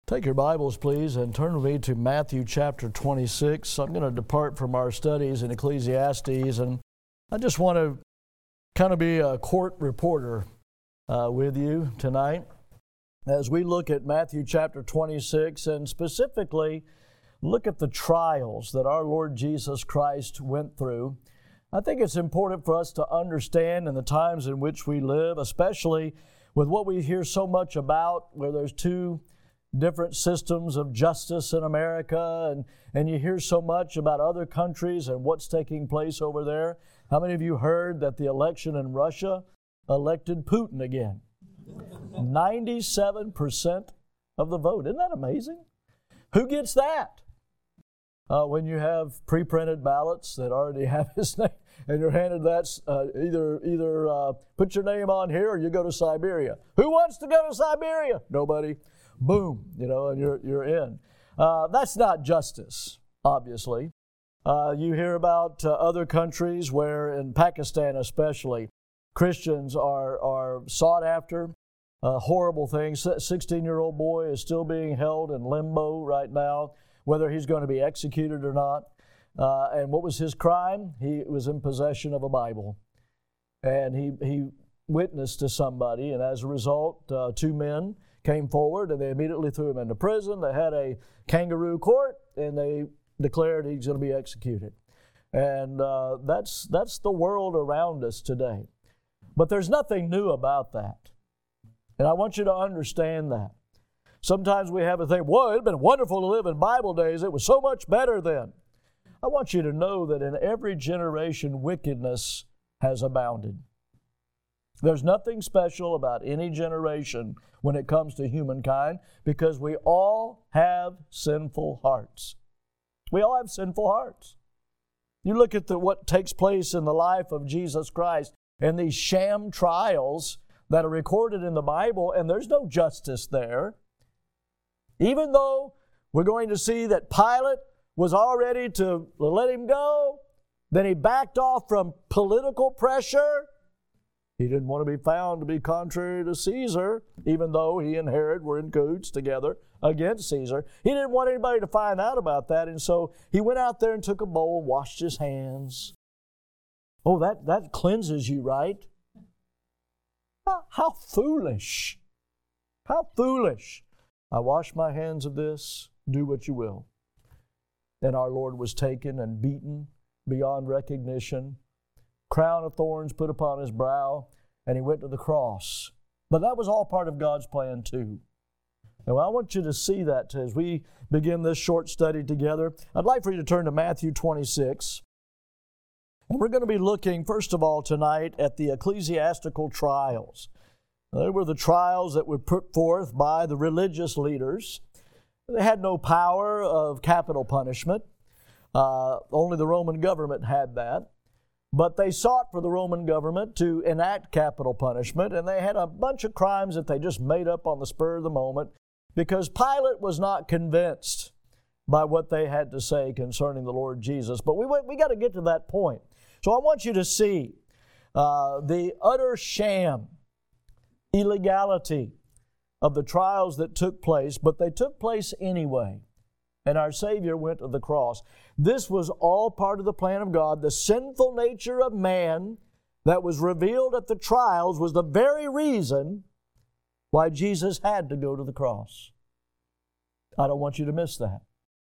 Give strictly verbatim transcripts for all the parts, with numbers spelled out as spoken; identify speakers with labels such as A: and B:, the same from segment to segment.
A: Take your Bibles, please, and turn with me to Matthew chapter twenty-six. I'm going to depart from our studies in Ecclesiastes, and I just want to kind of be a court reporter uh, with you tonight as we look at Matthew chapter twenty-six, and specifically look at the trials that our Lord Jesus Christ went through. I think it's important for us to understand in the times in which we live, especially with what we hear so much about, where there's two different systems of justice in America, and, and you hear so much about other countries and what's taking place over there. How many of you heard that the election in Russia elected Putin again? ninety-seven percent of the vote. Isn't that amazing? Who gets that? Uh, when you have pre-printed ballots that already have his name, and you're handed that, uh, either either uh, put your name on here or you go to Siberia. Who wants to go to Siberia? Nobody. Boom, you know, and you're you're in. Uh, that's not justice, obviously. Uh, you hear about uh, other countries where, in Pakistan especially, Christians are are sought after. Uh, horrible things. sixteen-year-old boy is still being held in limbo right now, whether he's going to be executed or not. Uh, and what was his crime? He was in possession of a Bible, and he he witnessed to somebody, and as a result, uh, two men came forward, and they immediately threw him into prison. They had a kangaroo court, and they declared he's going to be executed. And uh, that's that's the world around us today. But there's nothing new about that. And I want you to understand that. Sometimes we have a thing, well, it'd been wonderful to live in Bible days. It was so much better then. I want you to know that in every generation, wickedness has abounded. There's nothing special about any generation when it comes to humankind, because we all have sinful hearts. We all have sinful hearts. You look at the, what takes place in the life of Jesus Christ and these sham trials that are recorded in the Bible, and there's no justice there. Even though we're going to see that Pilate was all ready to let him go, then he backed off from political pressure. He didn't want to be found to be contrary to Caesar, even though he and Herod were in cahoots together against Caesar. He didn't want anybody to find out about that, and so he went out there and took a bowl, washed his hands. Oh, that, that cleanses you, right? How, how foolish. How foolish. I wash my hands of this, do what you will. And our Lord was taken and beaten beyond recognition, crown of thorns put upon his brow, and he went to the cross. But that was all part of God's plan too. Now I want you to see that as we begin this short study together. I'd like for you to turn to Matthew twenty-six. And we're going to be looking, first of all, tonight at the ecclesiastical trials. They were the trials that were put forth by the religious leaders. They had no power of capital punishment. Uh, only the Roman government had that. But they sought for the Roman government to enact capital punishment, and they had a bunch of crimes that they just made up on the spur of the moment because Pilate was not convinced by what they had to say concerning the Lord Jesus. But we we got to get to that point. So I want you to see uh, the utter sham, illegality of the trials that took place, but they took place anyway. And our Savior went to the cross. This was all part of the plan of God. The sinful nature of man that was revealed at the trials was the very reason why Jesus had to go to the cross. I don't want you to miss that.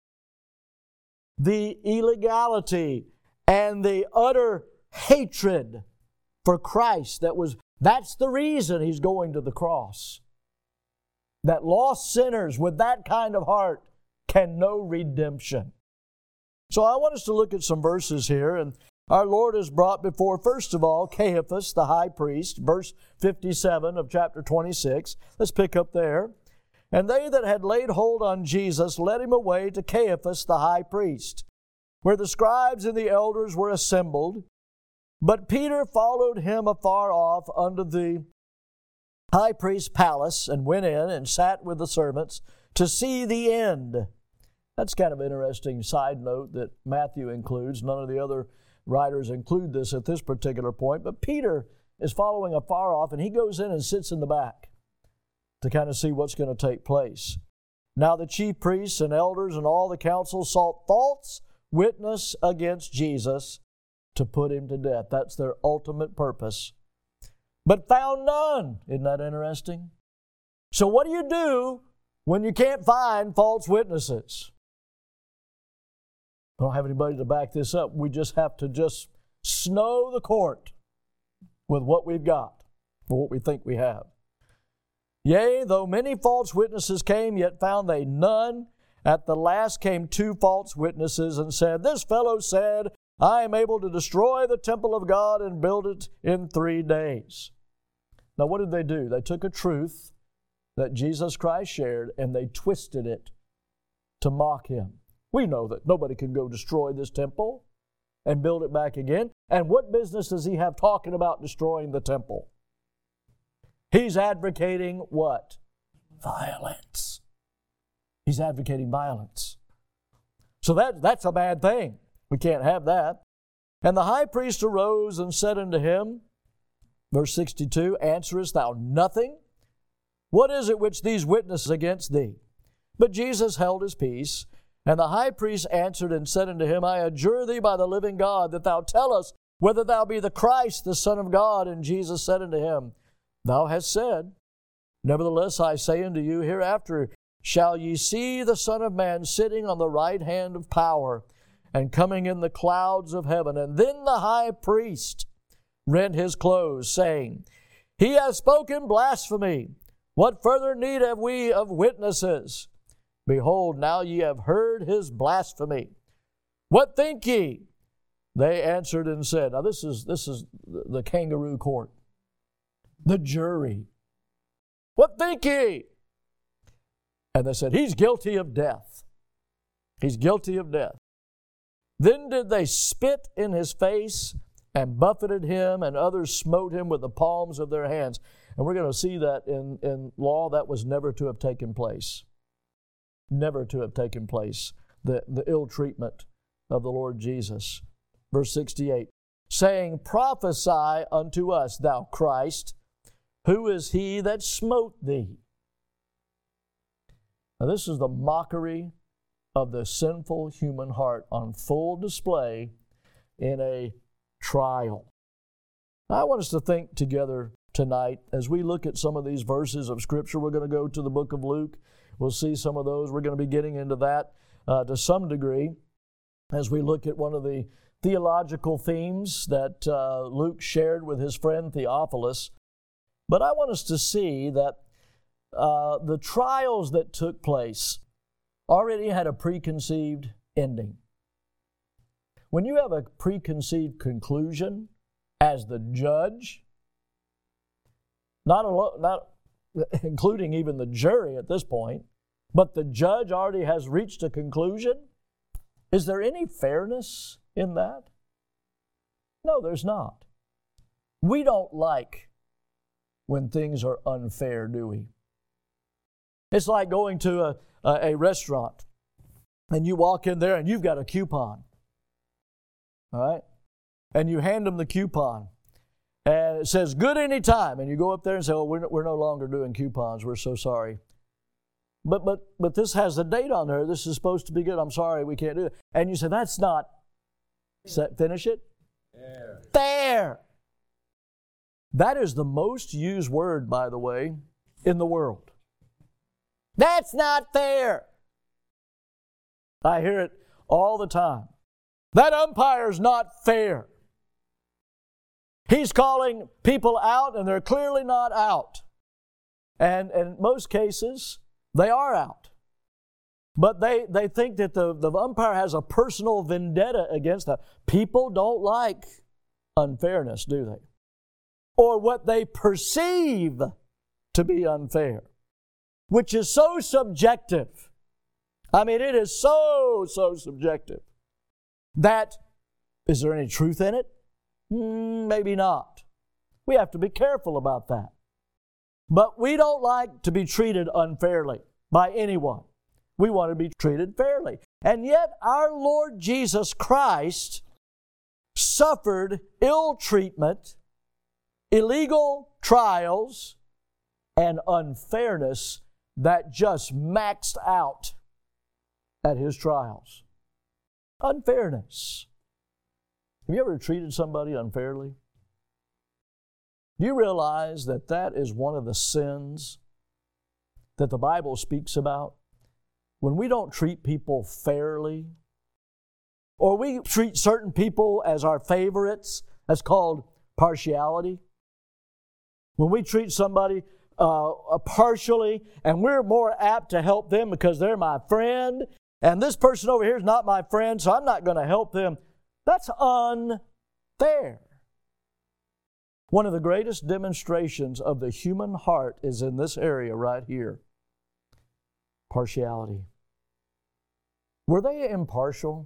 A: The illegality and the utter hatred for Christ, that was, that's the reason He's going to the cross. That lost sinners with that kind of heart can know redemption. So I want us to look at some verses here, and our Lord is brought before, first of all, Caiaphas, the high priest, verse fifty-seven of chapter twenty-six. Let's pick up there. And they that had laid hold on Jesus led him away to Caiaphas, the high priest, where the scribes and the elders were assembled. But Peter followed him afar off unto the high priest's palace, and went in and sat with the servants to see the end. That's kind of an interesting side note that Matthew includes. None of the other writers include this at this particular point. But Peter is following afar off, and he goes in and sits in the back to kind of see what's going to take place. Now the chief priests and elders and all the council sought false witness against Jesus to put him to death. That's their ultimate purpose. But found none. Isn't that interesting? So what do you do when you can't find false witnesses? I don't have anybody to back this up. We just have to just snow the court with what we've got, for what we think we have. Yea, though many false witnesses came, yet found they none. At the last came two false witnesses and said, This fellow said, I am able to destroy the temple of God and build it in three days. Now what did they do? They took a truth that Jesus Christ shared and they twisted it to mock him. We know that nobody can go destroy this temple and build it back again. And what business does he have talking about destroying the temple? He's advocating what? Violence. He's advocating violence. So that, that's a bad thing. We can't have that. And the high priest arose and said unto him, verse sixty-two, Answerest thou nothing? What is it which these witness against thee? But Jesus held his peace. And the high priest answered and said unto him, I adjure thee by the living God that thou tell us whether thou be the Christ, the Son of God. And Jesus said unto him, Thou hast said. Nevertheless, I say unto you, hereafter shall ye see the Son of Man sitting on the right hand of power and coming in the clouds of heaven. And then the high priest rent his clothes, saying, He hath spoken blasphemy. What further need have we of witnesses? Behold, now ye have heard his blasphemy. What think ye? They answered and said, now this is, this is the kangaroo court, the jury. What think ye? And they said, He's guilty of death. He's guilty of death. Then did they spit in his face and buffeted him, and others smote him with the palms of their hands. And we're going to see that in, in law that was never to have taken place. Never to have taken place, the, the ill treatment of the Lord Jesus. Verse sixty-eight, saying, Prophesy unto us, thou Christ, who is he that smote thee? Now this is the mockery of the sinful human heart on full display in a trial. I want us to think together tonight as we look at some of these verses of Scripture. We're going to go to the book of Luke. We'll see some of those. We're going to be getting into that uh, to some degree as we look at one of the theological themes that uh, Luke shared with his friend Theophilus. But I want us to see that uh, the trials that took place already had a preconceived ending. When you have a preconceived conclusion as the judge, not, a, not including even the jury at this point, but the judge already has reached a conclusion, is there any fairness in that? No, there's not. We don't like when things are unfair, do we? It's like going to a, a, a restaurant and you walk in there and you've got a coupon. All right? And you hand them the coupon. And it says, good anytime. And you go up there and say, oh, we're, we're no longer doing coupons. We're so sorry. But but but this has a date on there. This is supposed to be good. I'm sorry, we can't do it. And you say, that's not, set, finish it? Fair. Fair. That is the most used word, by the way, in the world. That's not fair. I hear it all the time. That umpire's not fair. He's calling people out and they're clearly not out. And, and in most cases, they are out. But they, they think that the, the umpire has a personal vendetta against them. People don't like unfairness, do they? Or what they perceive to be unfair, which is so subjective. I mean, it is so, so subjective that, is there any truth in it? Mm, maybe not. We have to be careful about that. But we don't like to be treated unfairly by anyone. We want to be treated fairly. And yet our Lord Jesus Christ suffered ill treatment, illegal trials, and unfairness that just maxed out at his trials. Unfairness. Have you ever treated somebody unfairly? Do you realize that that is one of the sins that the Bible speaks about? When we don't treat people fairly, or we treat certain people as our favorites, that's called partiality. When we treat somebody uh, partially, and we're more apt to help them because they're my friend, and this person over here is not my friend, so I'm not going to help them. That's unfair. One of the greatest demonstrations of the human heart is in this area right here. Partiality. Were they impartial?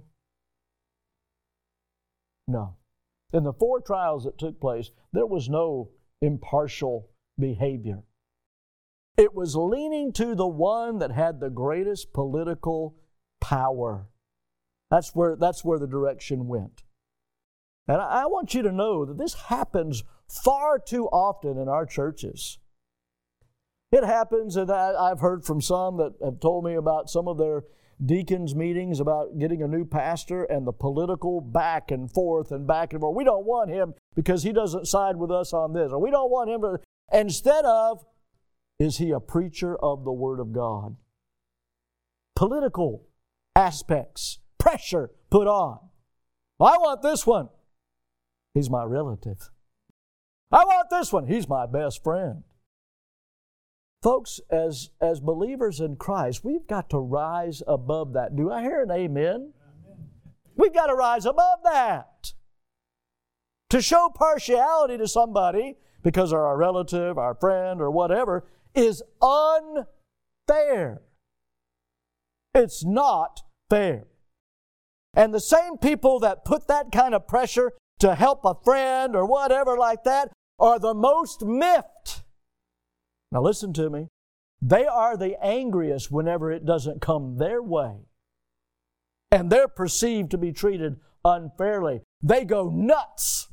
A: No. In the four trials that took place, there was no impartial behavior. It was leaning to the one that had the greatest political power. That's where, that's where the direction went. And I, I want you to know that this happens far too often in our churches. It happens, and I, I've heard from some that have told me about some of their deacons' meetings about getting a new pastor and the political back and forth and back and forth. We don't want him because he doesn't side with us on this. Or we don't want him to... Instead of, is he a preacher of the Word of God? Political aspects, pressure put on. I want this one. He's my relative. I want this one. He's my best friend. Folks, as, as believers in Christ, we've got to rise above that. Do I hear an amen? Amen. We've got to rise above that. To show partiality to somebody because they're our relative, our friend, or whatever, is unfair. It's not fair. And the same people that put that kind of pressure to help a friend or whatever like that are the most miffed. Now listen to me. They are the angriest whenever it doesn't come their way. And they're perceived to be treated unfairly. They go nuts.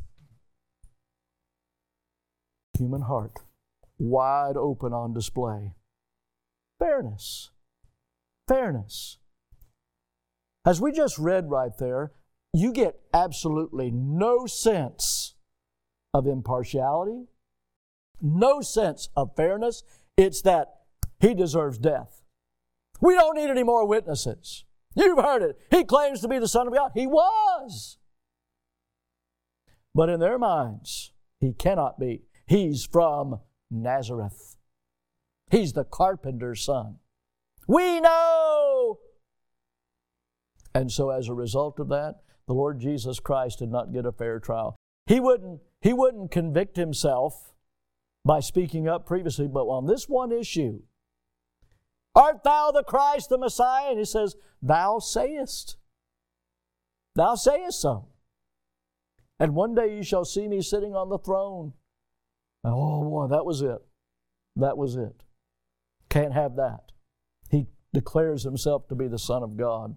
A: Human heart, wide open on display. Fairness. Fairness. As we just read right there, you get absolutely no sense of impartiality, no sense of fairness. It's that he deserves death. We don't need any more witnesses. You've heard it. He claims to be the Son of God. He was. But in their minds, he cannot be. He's from Nazareth. He's the carpenter's son. We know. And so as a result of that, the Lord Jesus Christ did not get a fair trial. He wouldn't, he wouldn't convict himself by speaking up previously, but on this one issue, art thou the Christ, the Messiah? And he says, thou sayest. Thou sayest so. And one day you shall see me sitting on the throne. Oh boy, that was it. That was it. Can't have that. He declares himself to be the Son of God.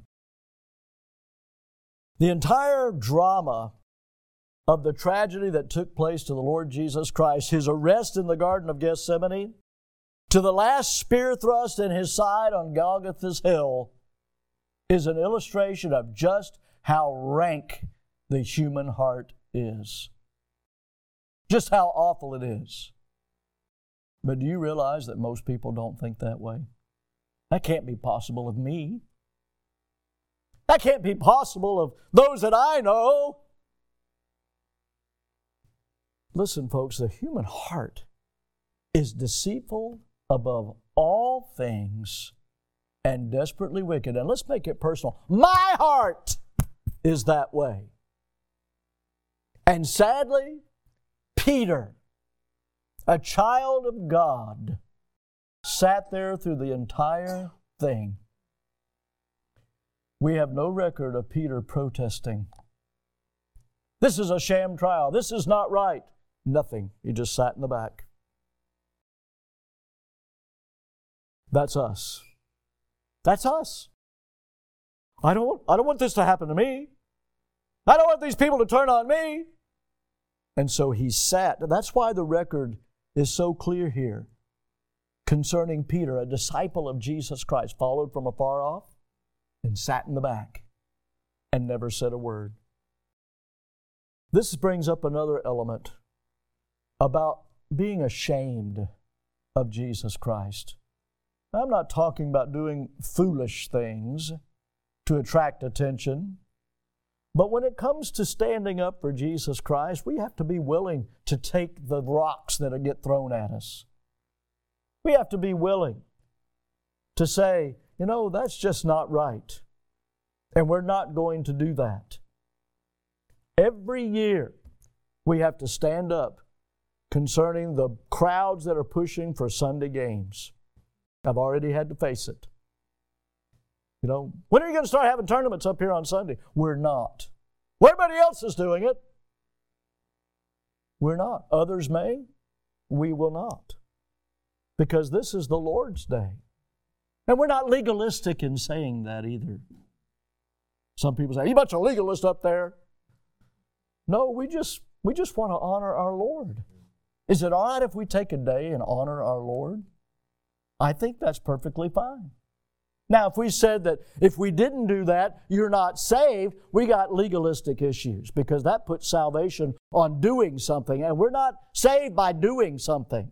A: The entire drama of the tragedy that took place to the Lord Jesus Christ, His arrest in the Garden of Gethsemane, to the last spear thrust in His side on Golgotha's hill, is an illustration of just how rank the human heart is. Just how awful it is. But do you realize that most people don't think that way? That can't be possible of me. That can't be possible of those that I know. Listen, folks, the human heart is deceitful above all things and desperately wicked. And let's make it personal. My heart is that way. And sadly, Peter, a child of God, sat there through the entire thing. We have no record of Peter protesting. This is a sham trial. This is not right. Nothing. He just sat in the back. That's us. That's us. I don't want, I don't want this to happen to me. I don't want these people to turn on me. And so he sat. That's why the record is so clear here. concerning Peter, a disciple of Jesus Christ, followed from afar off and sat in the back and never said a word. This brings up another element about being ashamed of Jesus Christ. I'm not talking about doing foolish things to attract attention, but when it comes to standing up for Jesus Christ, we have to be willing to take the rocks that get thrown at us. We have to be willing to say, you know, that's just not right. And we're not going to do that. Every year, we have to stand up concerning the crowds that are pushing for Sunday games. I've already had to face it. You know, when are you going to start having tournaments up here on Sunday? We're not. Well, everybody else is doing it. We're not. Others may. We will not. Because this is the Lord's day. And we're not legalistic in saying that either. Some people say, you bunch of legalists up there. No, we just we just want to honor our Lord. Is it all right if we take a day and honor our Lord? I think that's perfectly fine. Now, if we said that if we didn't do that, you're not saved, we got legalistic issues because that puts salvation on doing something, and we're not saved by doing something.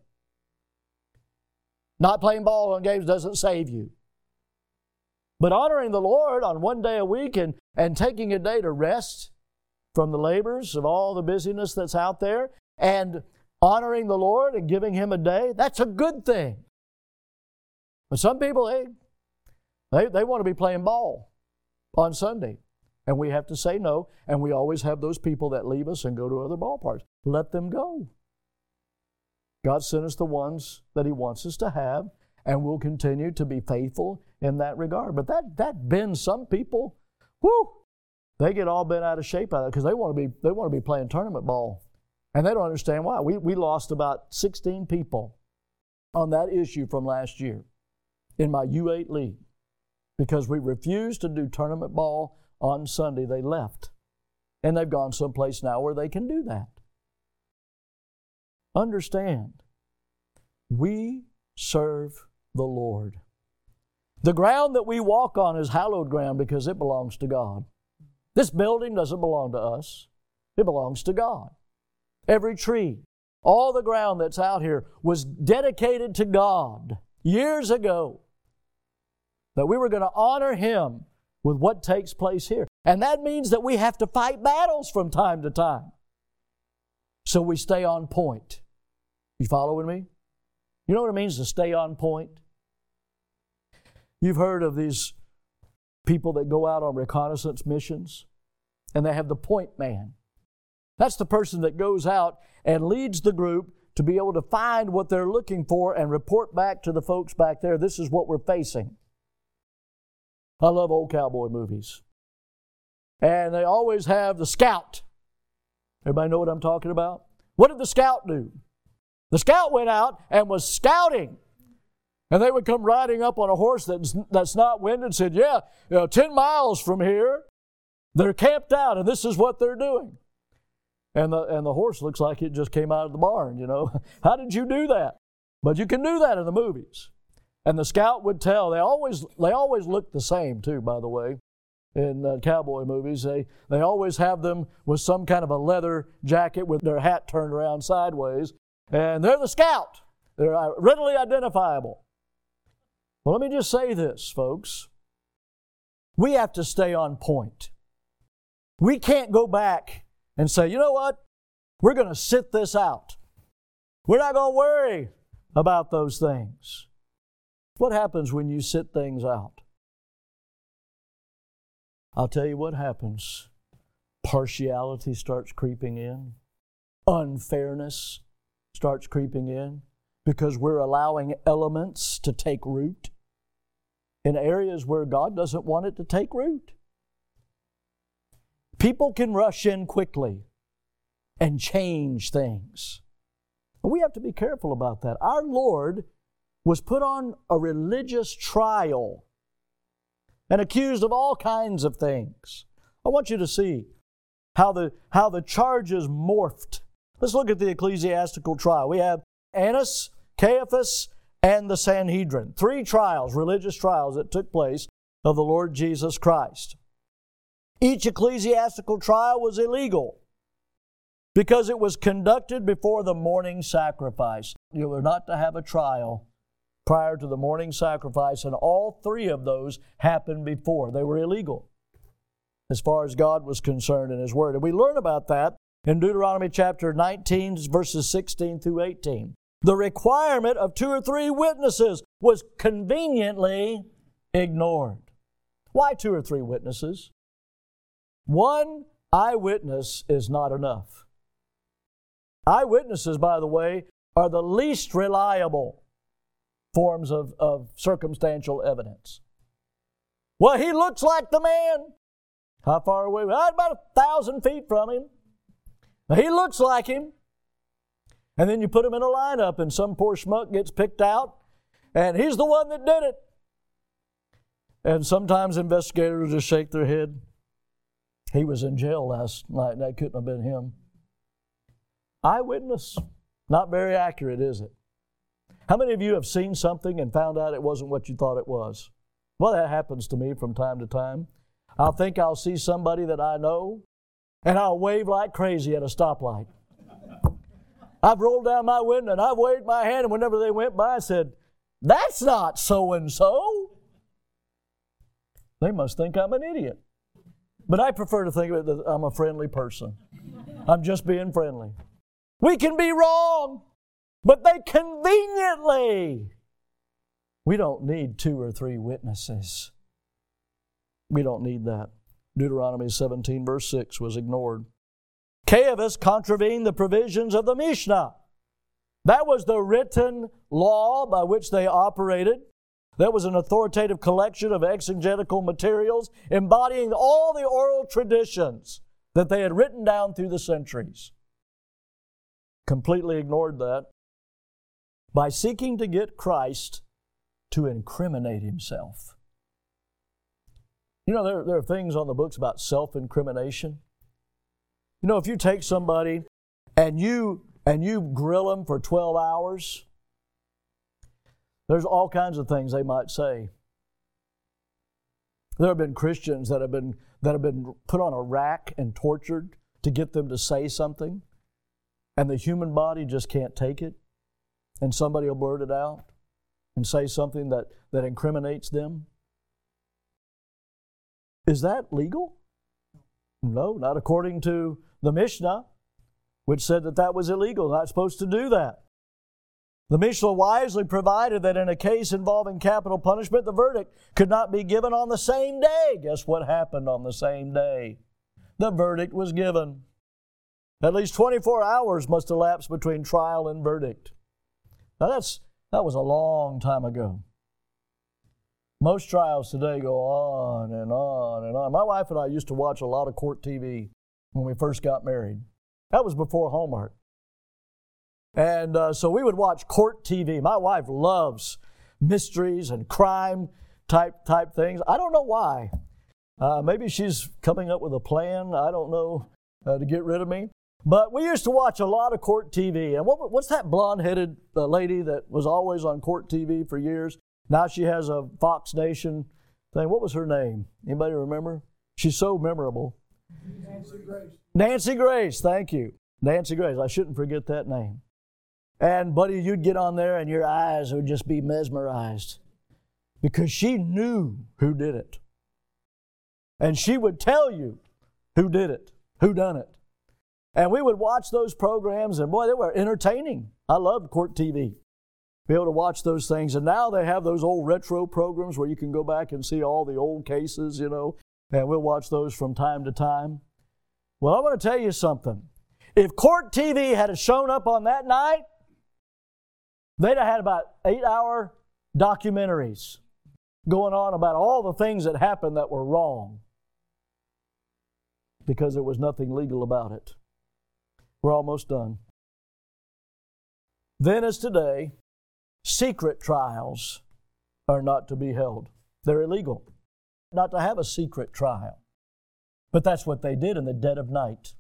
A: Not playing ball on games doesn't save you. But honoring the Lord on one day a week and, and taking a day to rest from the labors of all the busyness that's out there and honoring the Lord and giving Him a day, that's a good thing. But some people, hey, they, they want to be playing ball on Sunday. And we have to say no. And we always have those people that leave us and go to other ballparks. Let them go. God sent us the ones that He wants us to have, and we'll continue to be faithful in that regard. But that, that bends some people, whoo, they get all bent out of shape out of it because they want to be they want to be playing tournament ball. And they don't understand why. We, we lost about sixteen people on that issue from last year in my U eight league because we refused to do tournament ball on Sunday. They left. And they've gone someplace now where they can do that. Understand, we serve the Lord. The ground that we walk on is hallowed ground because it belongs to God. This building doesn't belong to us. It belongs to God. Every tree, all the ground that's out here was dedicated to God years ago. That we were going to honor Him with what takes place here. And that means that we have to fight battles from time to time. So we stay on point. You following me? You know what it means to stay on point? You've heard of these people that go out on reconnaissance missions, and they have the point man. That's the person that goes out and leads the group to be able to find what they're looking for and report back to the folks back there, this is what we're facing. I love old cowboy movies. And they always have the scout. Everybody know what I'm talking about? What did the scout do? The scout went out and was scouting. And they would come riding up on a horse that's, that's not winded and said, yeah, you know, ten miles from here, they're camped out and this is what they're doing. And the, and the horse looks like it just came out of the barn, you know. How did you do that? But you can do that in the movies. And the scout would tell. They always they always look the same, too, by the way, in uh, cowboy movies. They, they always have them with some kind of a leather jacket with their hat turned around sideways. And they're the scout. They're readily identifiable. Well, let me just say this, folks. We have to stay on point. We can't go back and say, you know what? We're going to sit this out. We're not going to worry about those things. What happens when you sit things out? I'll tell you what happens. Partiality starts creeping in. Unfairness starts creeping in because we're allowing elements to take root in areas where God doesn't want it to take root. People can rush in quickly and change things. And we have to be careful about that. Our Lord was put on a religious trial and accused of all kinds of things. I want you to see how the, how the charges morphed. Let's look at the ecclesiastical trial. We have Annas, Caiaphas, and the Sanhedrin. Three trials, religious trials that took place of the Lord Jesus Christ. Each ecclesiastical trial was illegal because it was conducted before the morning sacrifice. You were not to have a trial prior to the morning sacrifice, and all three of those happened before. They were illegal as far as God was concerned in His Word. And we learn about that in Deuteronomy chapter nineteen, verses sixteen through eighteen. The requirement of two or three witnesses was conveniently ignored. Why two or three witnesses? One eyewitness is not enough. Eyewitnesses, by the way, are the least reliable forms of, of circumstantial evidence. Well, he looks like the man. How far away? Well, about a thousand feet from him. Now, he looks like him. And then you put him in a lineup and some poor schmuck gets picked out and he's the one that did it. And sometimes investigators just shake their head. He was in jail last night. That couldn't have been him. Eyewitness. Not very accurate, is it? How many of you have seen something and found out it wasn't what you thought it was? Well, that happens to me from time to time. I'll think I'll see somebody that I know, and I'll wave like crazy at a stoplight. I've rolled down my window and I've waved my hand, and whenever they went by, I said, "That's not so-and-so." They must think I'm an idiot. But I prefer to think of it that I'm a friendly person. I'm just being friendly. We can be wrong, but they conveniently. We don't need two or three witnesses. We don't need that. Deuteronomy seventeen, verse six was ignored. Caiaphas contravened the provisions of the Mishnah. That was the written law by which they operated. That was an authoritative collection of exegetical materials embodying all the oral traditions that they had written down through the centuries. Completely ignored that by seeking to get Christ to incriminate Himself. You know, there, there are things on the books about self-incrimination. You know, if you take somebody and you and you grill them for twelve hours, there's all kinds of things they might say. There have been Christians that have been that have been put on a rack and tortured to get them to say something, and the human body just can't take it, and somebody will blurt it out and say something that, that incriminates them. Is that legal? No, not according to the Mishnah, which said that that was illegal, not supposed to do that. The Mishnah wisely provided that in a case involving capital punishment, the verdict could not be given on the same day. Guess what happened on the same day? The verdict was given. At least twenty-four hours must elapse between trial and verdict. Now that's that was a long time ago. Most trials today go on and on and on. My wife and I used to watch a lot of court T V when we first got married. That was before Hallmark. And uh, so we would watch court T V. My wife loves mysteries and crime type type things. I don't know why. Uh, maybe she's coming up with a plan, I don't know, uh, to get rid of me. But we used to watch a lot of court T V. And what, what's that blonde-headed uh, lady that was always on court T V for years? Now she has a Fox Nation thing. What was her name? Anybody remember? She's so memorable.
B: Nancy Grace.
A: Nancy Grace, thank you. Nancy Grace. I shouldn't forget that name. And, buddy, you'd get on there and your eyes would just be mesmerized because she knew who did it. And she would tell you who did it, who done it. And we would watch those programs, and, boy, they were entertaining. I loved court T V. Be able to watch those things. And now they have those old retro programs where you can go back and see all the old cases, you know, and we'll watch those from time to time. Well, I want to tell you something. If court T V had shown up on that night, they'd have had about eight-hour documentaries going on about all the things that happened that were wrong because there was nothing legal about it. We're almost done. Then as today, secret trials are not to be held. They're illegal. Not to have a secret trial. But that's what they did in the dead of night.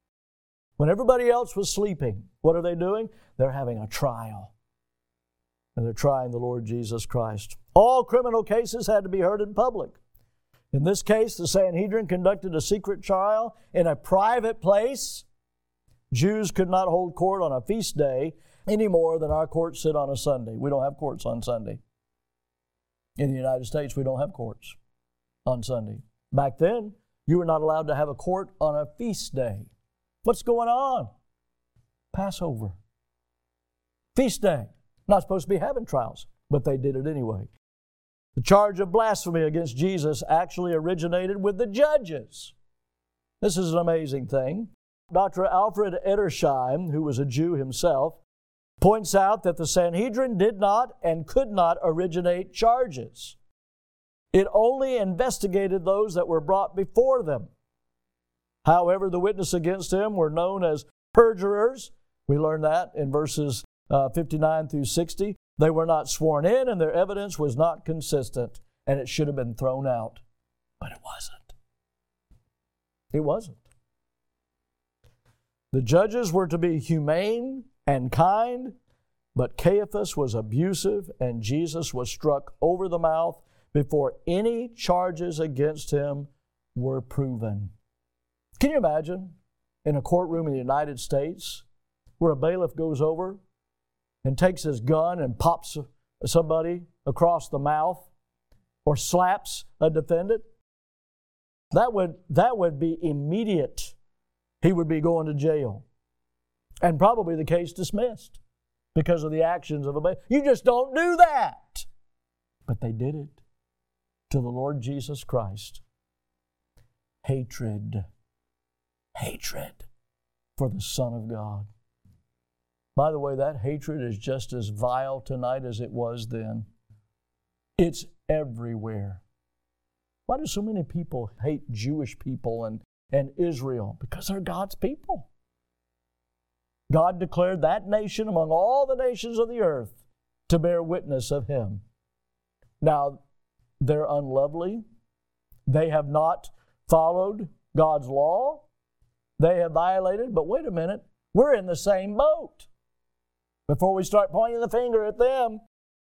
A: When everybody else was sleeping, what are they doing? They're having a trial. And they're trying the Lord Jesus Christ. All criminal cases had to be heard in public. In this case, the Sanhedrin conducted a secret trial in a private place. Jews could not hold court on a feast day any more than our courts sit on a Sunday. We don't have courts on Sunday. In the United States, we don't have courts on Sunday. Back then, you were not allowed to have a court on a feast day. What's going on? Passover. Feast day. Not supposed to be having trials, but they did it anyway. The charge of blasphemy against Jesus actually originated with the judges. This is an amazing thing. Doctor Alfred Edersheim, who was a Jew himself, points out that the Sanhedrin did not and could not originate charges. It only investigated those that were brought before them. However, the witness against him were known as perjurers. We learn that in verses uh, fifty-nine through sixty. They were not sworn in, and their evidence was not consistent, and it should have been thrown out. But it wasn't. It wasn't. The judges were to be humane and kind, but Caiaphas was abusive, and Jesus was struck over the mouth before any charges against him were proven. Can you imagine in a courtroom in the United States where a bailiff goes over and takes his gun and pops somebody across the mouth or slaps a defendant? That would, that would be immediate. He would be going to jail. And probably the case dismissed because of the actions of a bailiff. You just don't do that. But they did it to the Lord Jesus Christ. Hatred. Hatred for the Son of God. By the way, that hatred is just as vile tonight as it was then. It's everywhere. Why do so many people hate Jewish people and, and Israel? Because they're God's people. God declared that nation among all the nations of the earth to bear witness of Him. Now, they're unlovely. They have not followed God's law. They have violated, but wait a minute, we're in the same boat. Before we start pointing the finger at them,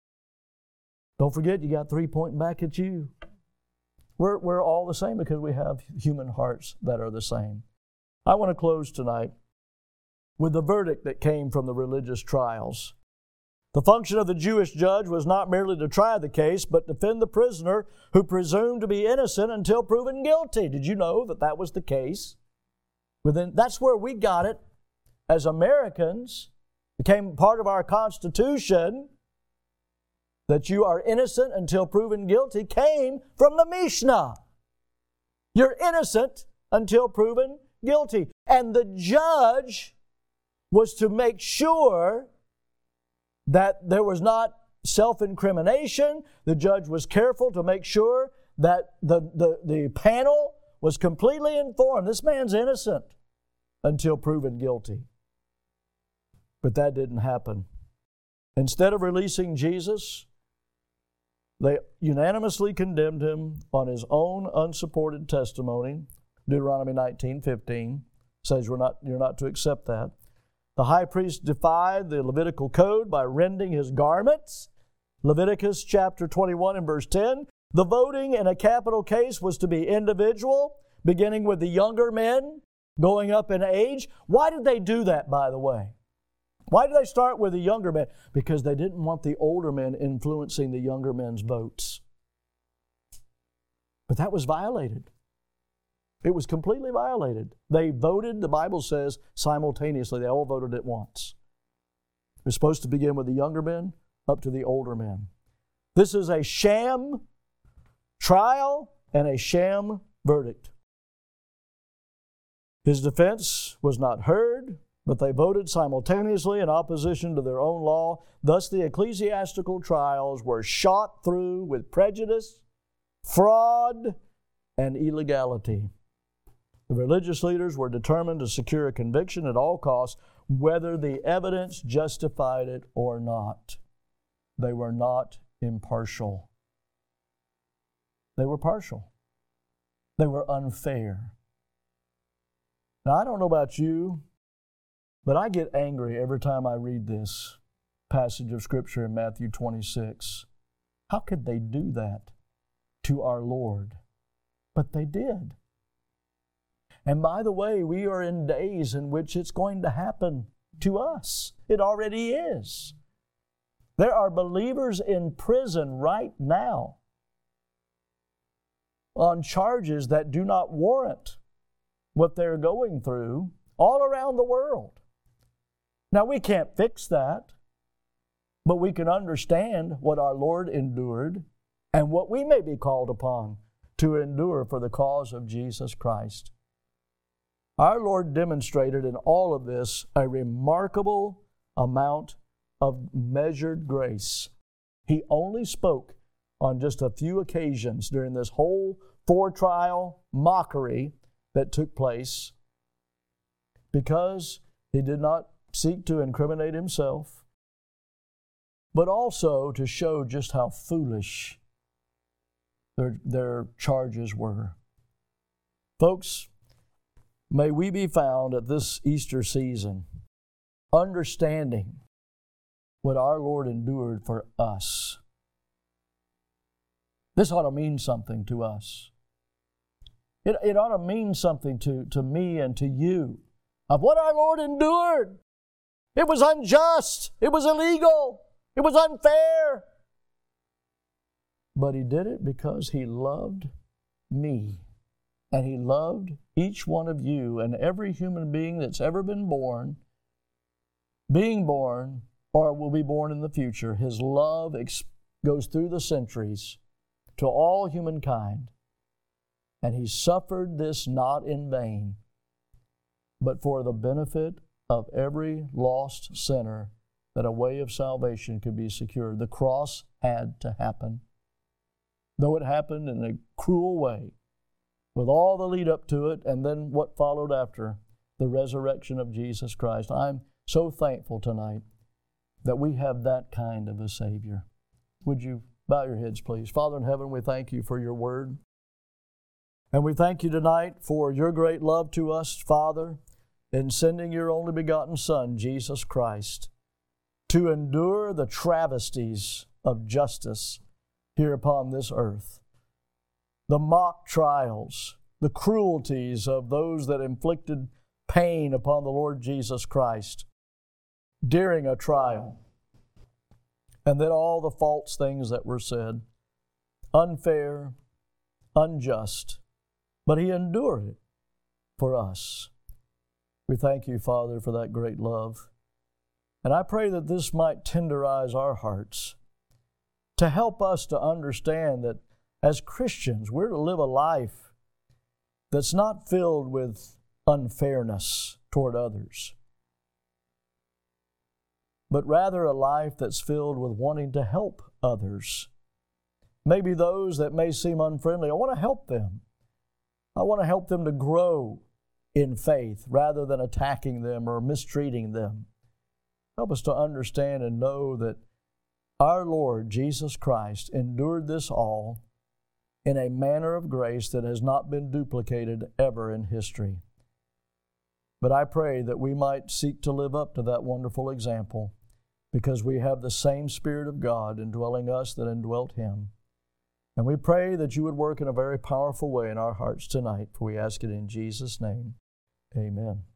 A: don't forget you got three pointing back at you. We're, we're all the same because we have human hearts that are the same. I want to close tonight with the verdict that came from the religious trials. The function of the Jewish judge was not merely to try the case, but defend the prisoner who presumed to be innocent until proven guilty. Did you know that that was the case? Within, that's where we got it as Americans. It became part of our Constitution that you are innocent until proven guilty came from the Mishnah. You're innocent until proven guilty. And the judge was to make sure that there was not self-incrimination. The judge was careful to make sure that the, the, the panel was completely informed. This man's innocent until proven guilty. But that didn't happen. Instead of releasing Jesus, they unanimously condemned him on his own unsupported testimony. Deuteronomy nineteen fifteen says we're not, you're not to accept that. The high priest defied the Levitical code by rending his garments. Leviticus chapter twenty-one and verse ten. The voting in a capital case was to be individual, beginning with the younger men, going up in age. Why did they do that, by the way? Why did they start with the younger men? Because they didn't want the older men influencing the younger men's votes. But that was violated. It was completely violated. They voted, the Bible says, simultaneously. They all voted at once. It was supposed to begin with the younger men up to the older men. This is a sham trial and a sham verdict. His defense was not heard, but they voted simultaneously in opposition to their own law. Thus, the ecclesiastical trials were shot through with prejudice, fraud, and illegality. The religious leaders were determined to secure a conviction at all costs, whether the evidence justified it or not. They were not impartial. They were partial. They were unfair. Now, I don't know about you, but I get angry every time I read this passage of Scripture in Matthew twenty-six. How could they do that to our Lord? But they did. And by the way, we are in days in which it's going to happen to us. It already is. There are believers in prison right now on charges that do not warrant what they're going through all around the world. Now, we can't fix that, but we can understand what our Lord endured and what we may be called upon to endure for the cause of Jesus Christ. Our Lord demonstrated in all of this a remarkable amount of measured grace. He only spoke on just a few occasions during this whole four-trial mockery that took place because He did not seek to incriminate Himself, but also to show just how foolish their, their charges were. Folks, may we be found at this Easter season understanding what our Lord endured for us. This ought to mean something to us. It, it ought to mean something to, to me and to you of what our Lord endured. It was unjust. It was illegal. It was unfair. But He did it because He loved me. And He loved each one of you and every human being that's ever been born, being born, or will be born in the future. His love ex- goes through the centuries to all humankind. And He suffered this not in vain, but for the benefit of every lost sinner, that a way of salvation could be secured. The cross had to happen. Though it happened in a cruel way, with all the lead up to it, and then what followed after, the resurrection of Jesus Christ. I'm so thankful tonight that we have that kind of a Savior. Would you bow your heads, please? Father in heaven, we thank You for Your word. And we thank You tonight for Your great love to us, Father, in sending Your only begotten Son, Jesus Christ, to endure the travesties of justice here upon this earth. The mock trials, the cruelties of those that inflicted pain upon the Lord Jesus Christ during a trial. And then all the false things that were said, unfair, unjust, but He endured it for us. We thank You, Father, for that great love. And I pray that this might tenderize our hearts to help us to understand that as Christians, we're to live a life that's not filled with unfairness toward others, but rather a life that's filled with wanting to help others. Maybe those that may seem unfriendly, I want to help them. I want to help them to grow in faith rather than attacking them or mistreating them. Help us to understand and know that our Lord Jesus Christ endured this all in a manner of grace that has not been duplicated ever in history. But I pray that we might seek to live up to that wonderful example, because we have the same Spirit of God indwelling us that indwelt Him. And we pray that You would work in a very powerful way in our hearts tonight, for we ask it in Jesus' name. Amen.